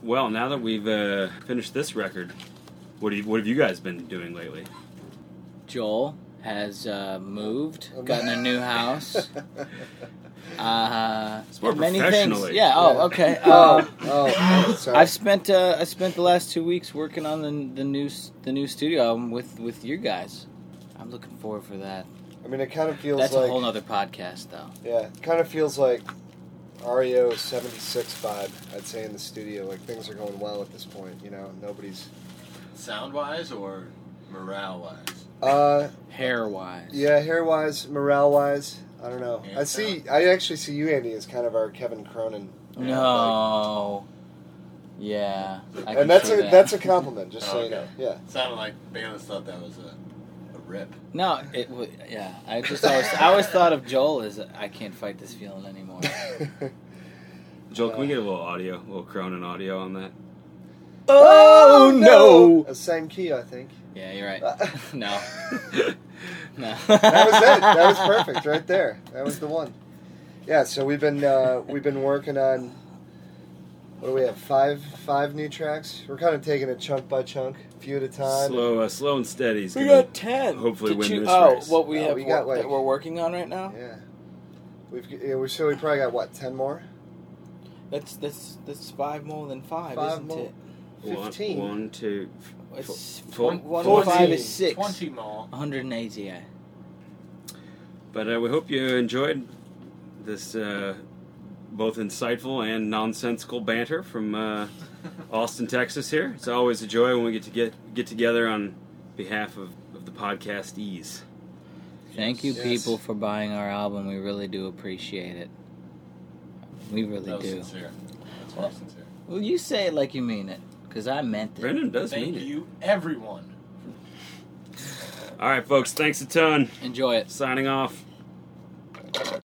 Well, now that we've finished this record, what have you guys been doing lately? Joel has moved, gotten a new house. It's more many professionally. things. Yeah. Oh, okay. Sorry. I've spent the last 2 weeks working on the new studio album with you guys. I'm looking forward for that. I mean, it kind of feels That's like... a whole other podcast, though. Yeah, it kind of feels like REO 76 vibe, I'd say, in the studio. Like, things are going well at this point, you know? Nobody's... Sound-wise or morale-wise? Hair-wise. Yeah, hair-wise, morale-wise, I don't know. And I actually see you, Andy, as kind of our Kevin Cronin. No. Yeah. I can And that's see a that. that's a compliment, just so you Okay. know. Yeah. Sounded like Bayless thought that was a rip. No, it would. Yeah, I always thought of Joel as I can't fight this feeling anymore. Joel, can we get a little Cronin audio on that? Oh no! Same key, I think. Yeah, you're right. No. No. That was it. That was perfect right there. That was the one. Yeah, so we've been working on, what do we have, five new tracks? We're kind of taking it chunk by chunk, a few at a time. Slow and steady. We got 10. Hopefully to win choose. this race. What we Oh, have we got, like- that we're working on right now? Yeah. We probably got, what, 10 more? That's 5 more than 5, 5 isn't more. it? 15. 1, 2, It's Four- 1 14. 5 is 6. 20 more. 180, yeah. But we hope you enjoyed this both insightful and nonsensical banter from Austin, Texas. Here, it's always a joy when we get together on behalf of the podcastees. Thank you, Yes. people, for buying our album. We really do appreciate it. We really That was do. sincere. That's very sincere. Well, you say it like you mean it, because I meant it. Brendan does Thank mean it. you, everyone. All right, folks. Thanks a ton. Enjoy it. Signing off.